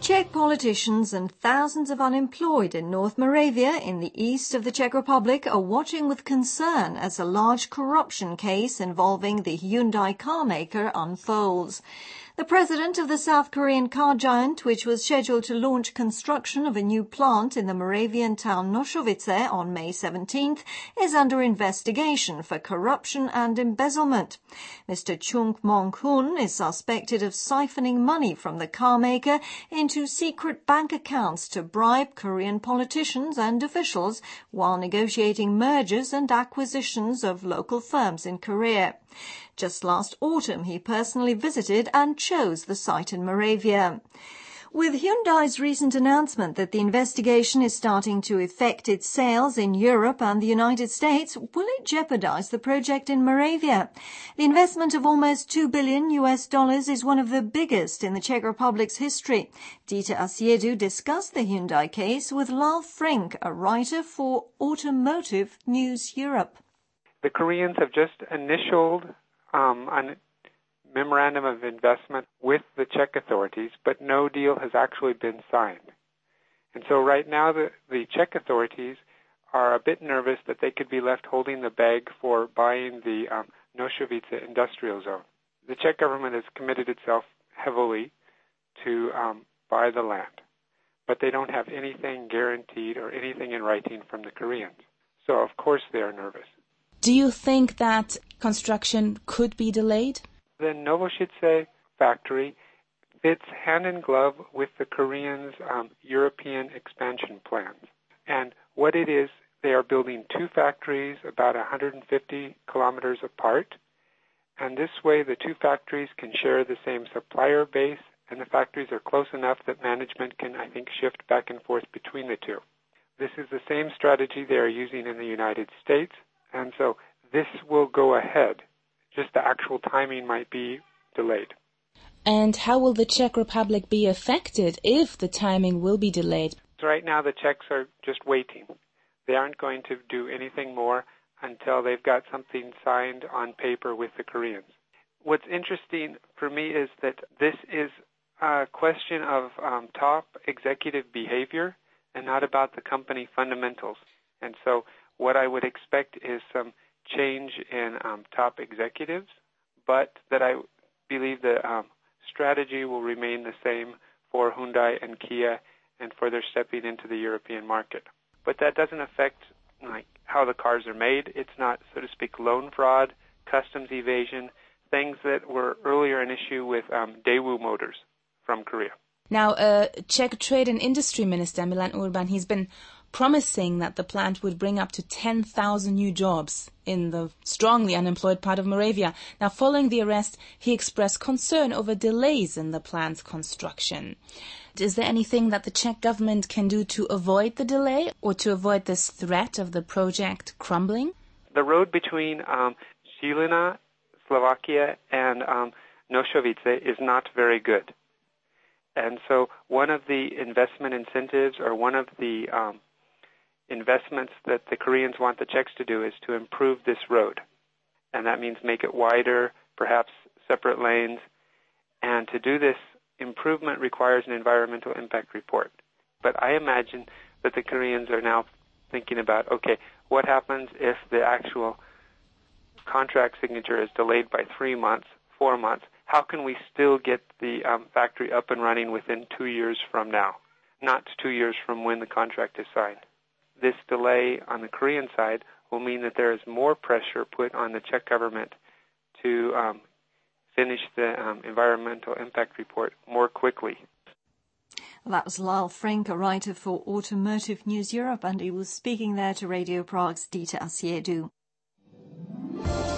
Czech politicians and thousands of unemployed in North Moravia in the east of the Czech Republic are watching with concern as a large corruption case involving the Hyundai car maker unfolds. The president of the South Korean car giant, which was scheduled to launch construction of a new plant in the Moravian town Noszowice on May 17th, is under investigation for corruption and embezzlement. Mr. Chung Mong-hun is suspected of siphoning money from the car maker into secret bank accounts to bribe Korean politicians and officials while negotiating mergers and acquisitions of local firms in Korea. Just last autumn, he personally visited and chose the site in Moravia. With Hyundai's recent announcement that the investigation is starting to affect its sales in Europe and the United States, will it jeopardize the project in Moravia? The investment of almost $2 billion is one of the biggest in the Czech Republic's history. Dita Asiedu discussed the Hyundai case with Lal Frink, a writer for Automotive News Europe. The Koreans have just initialed a memorandum of investment with the Czech authorities, but no deal has actually been signed. And so right now the Czech authorities are a bit nervous that they could be left holding the bag for buying the Noszowice industrial zone. The Czech government has committed itself heavily to buy the land, but they don't have anything guaranteed or anything in writing from the Koreans. So of course they are nervous. Do you think that construction could be delayed? The Novočice factory fits hand in glove with the Koreans' European expansion plans. And what it is, they are building two factories about 150 kilometers apart. And this way, the two factories can share the same supplier base, and the factories are close enough that management can, I think, shift back and forth between the two. This is the same strategy they are using in the United States. And so this will go ahead. Just the actual timing might be delayed. And how will the Czech Republic be affected if the timing will be delayed? So right now the Czechs are just waiting. They aren't going to do anything more until they've got something signed on paper with the Koreans. What's interesting for me is that this is a question of top executive behavior and not about the company fundamentals. And so what I would expect is some change in top executives, but that I believe the strategy will remain the same for Hyundai and Kia and for their stepping into the European market. But that doesn't affect how the cars are made. It's not, so to speak, loan fraud, customs evasion, things that were earlier an issue with Daewoo Motors from Korea. Now, Czech Trade and Industry Minister Milan Urban, he's been promising that the plant would bring up to 10,000 new jobs in the strongly unemployed part of Moravia. Now, following the arrest, he expressed concern over delays in the plant's construction. Is there anything that the Czech government can do to avoid the delay or to avoid this threat of the project crumbling? The road between Žilina, Slovakia, and Noszowice is not very good. And so one of the investment incentives or one of the investments that the Koreans want the Czechs to do is to improve this road. And that means make it wider, perhaps separate lanes. And to do this, improvement requires an environmental impact report. But I imagine that the Koreans are now thinking about, okay, what happens if the actual contract signature is delayed by 3 months, 4 months? How can we still get the factory up and running within 2 years from now, not 2 years from when the contract is signed? This delay on the Korean side will mean that there is more pressure put on the Czech government to finish the environmental impact report more quickly. Well, that was Lal Frink, a writer for Automotive News Europe, and he was speaking there to Radio Prague's Dita Asiedu.